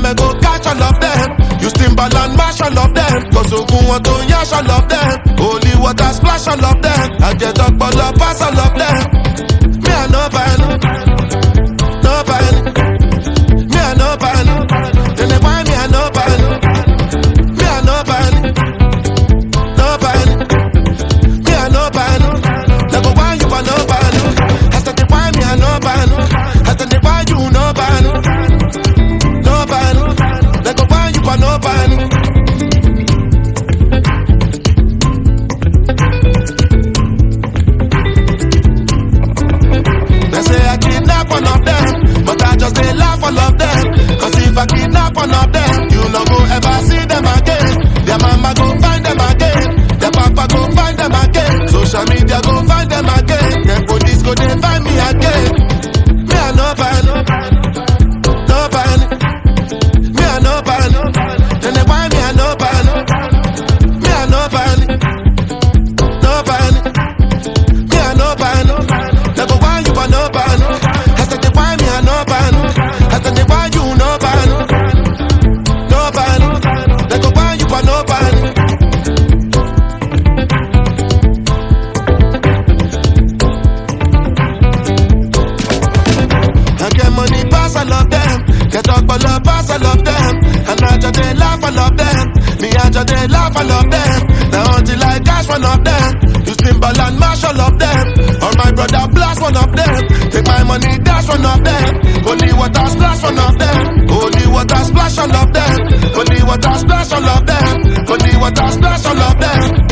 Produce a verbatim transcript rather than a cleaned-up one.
me go catch all of them. You Timberland mash all of them. Cause Ogun want to yash all of them. Holy water splash all of them. I get up all up pass all of them. Me I no ban, no ban. Me I no ban. Then they want me I no ban. Me I no ban, no ban. Me I no ban. They go want you but no ban. I said they want me I no ban. I said they want you no ban, no ban. They go want you but no ban. They say I kidnap one of them, but I just they laugh all of them. Cause if I kidnap one of them, you no go ever see them again. Their mama go find them again, their papa go find them again, social media go find them again, then police go they find me again. Me I no ban, no ban. Me I no ban. Then they want me I no ban. Me I no ban, no ban. Me I no ban. They go want you but no ban. I said they want me I no ban. I said they want you no ban, no ban. They go want you but no ban. I get money pass all of them, get up all up pass all of them, and I just they laugh all of them. Me I just they laugh all of them. Now until I cash one of them, you Timberland mash all of them. Or my brother blast one of them, take my money dash one of them. Holy water splash one of them, holy water splash all of them, holy water splash all of them, holy water splash all of them.